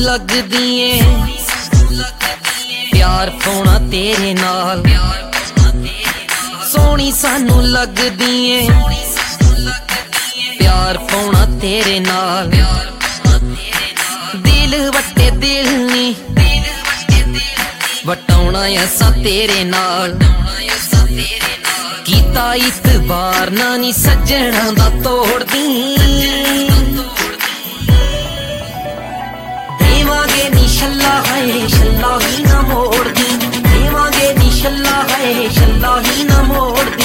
लगदी ऐ प्यार पाउणा तेरे नाल, सोहनी सानू लगदी ऐ प्यार पाउणा तेरे नाल। दिल वट्टे दिल नी वटाउणा असां तेरे नाल, कीता इतबार ना नी सज्जणा दा तोड़दी। देवांगे नी छल्ला है छल्ला ही ना मोड़दी, देवांगे नी छल्ला है छल्ला ही ना मोड़दी।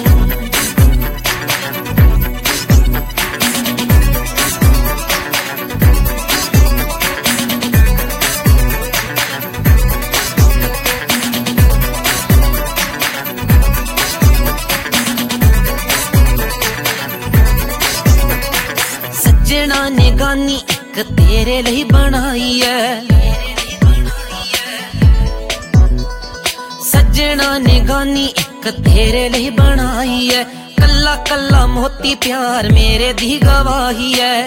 सज्जना ने गानी एक तेरे लिए बनाई है, सज्जना ने गानी एक तेरे लिए बनाई है। कल्ला कल्ला मोती प्यार मेरे दी गवाही है,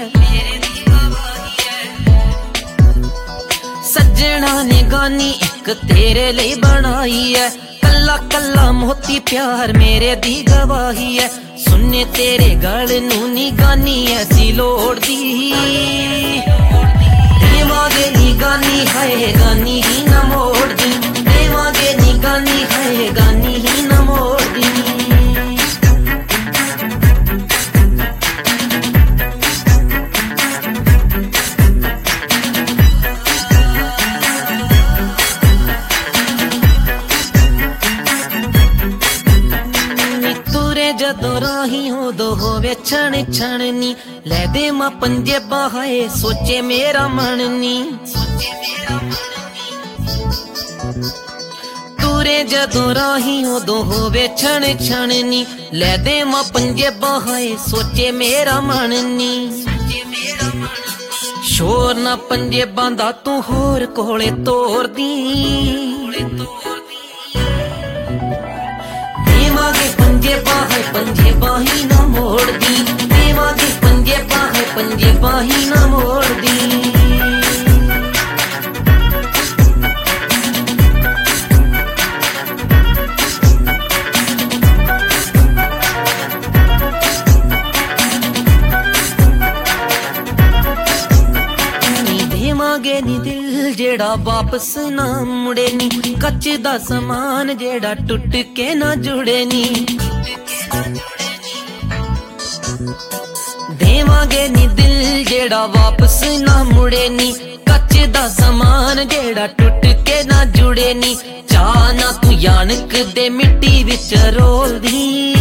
सज्जना ने गानी एक तेरे लिए बनाई है। कल्ला कल्ला मोती प्यार मेरे दी गवाही है। सुनने तेरे गल नू नी गानी ऐसी लोड़ दी, देवांगे नी गानी है गानी ही ना मोड़ दी, देवांगे नी गानी है गानी ही ना मोड़ दी। जदों राही उदो होवे छण छण नी, लै दे मां पंजेबां हाए सोचे मेरा मन नी। तुरे जदों राही उदो होवे छण छण नी, लै दे मां पंजेबां हाए सोचे मेरा मन नी। शोर ना पंजेबां दा तू होर कोले तोड़ दी, देवांगे पंजेबां है पंजेबां ही ना मोड़ दी, देवांगे पंजेबां है पंजेबां ही ना मोड़ दी। देवांगे नी दिल जेड़ा वापस ना मुड़े नी, कच्च दा समान जेड़ा टुट के ना जुड़े नी। देवांगे नी दिल जेड़ा वापस ना मुड़े नी, कच्च दा समान जेड़ा टुट के ना जुड़े नी। चाह ना तू यानक दे मिट्टी विच रोल दी,